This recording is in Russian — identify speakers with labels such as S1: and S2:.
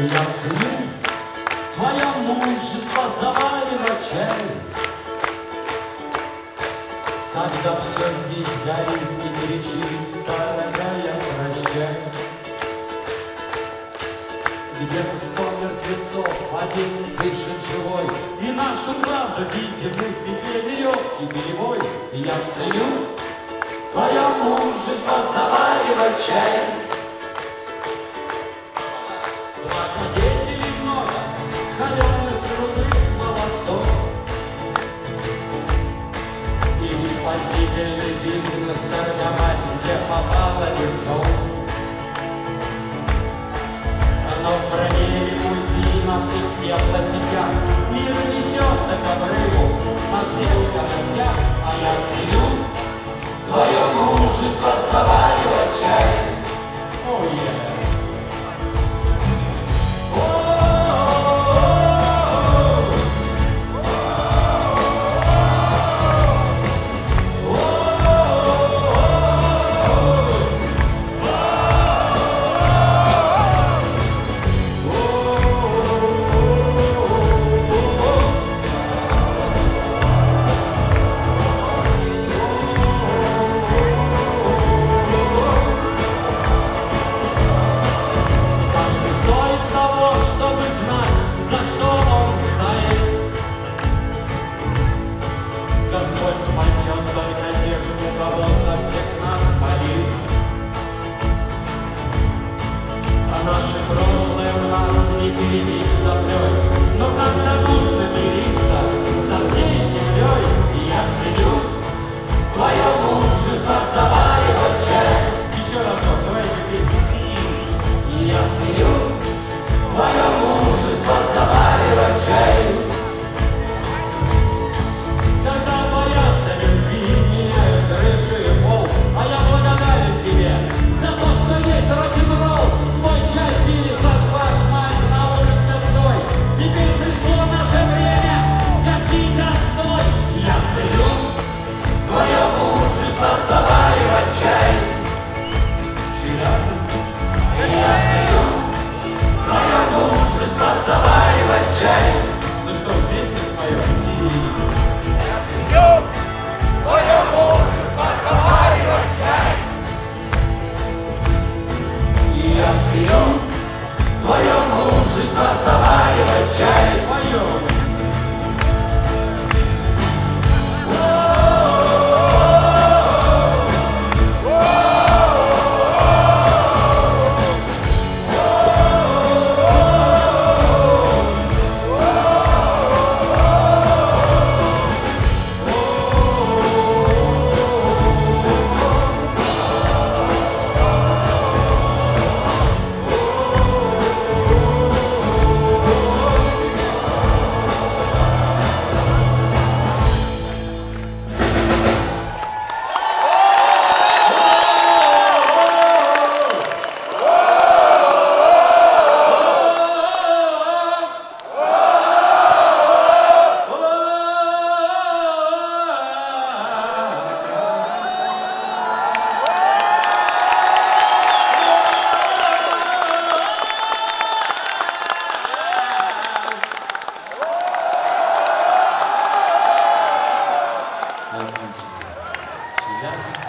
S1: Я ценю твое мужество заваривать чай, когда все здесь горит и кричит, дорогая, прощай. Где-то 100 мертвецов, один дышит живой, и нашу правду видим мы в петле веревки белевой. Я ценю твое мужество заваривать чай. Благодетелей много, холеных, крутых молодцов. Их спасительный бизнес торговать, где попало лицом. Но в броне лимузинов и в теплосетях мир несется к обрыву на всех скоростях. А я ценю твое мужество заваривать чай. Oh, yeah. Господь спасет только тех, у кого со всех нас болит. А наше прошлое у нас не перебить соплей, но когда нужно делиться со всей землей, я ценю твое мужество заваривать чай. Еще разок, давайте песню. Я ценю твое мужество заваривать чай. Заваривать чай. Ну что, вместе споем? Твое мужество заваривать чай. Я ценю твое мужество заваривать чай. Поем. Отлично.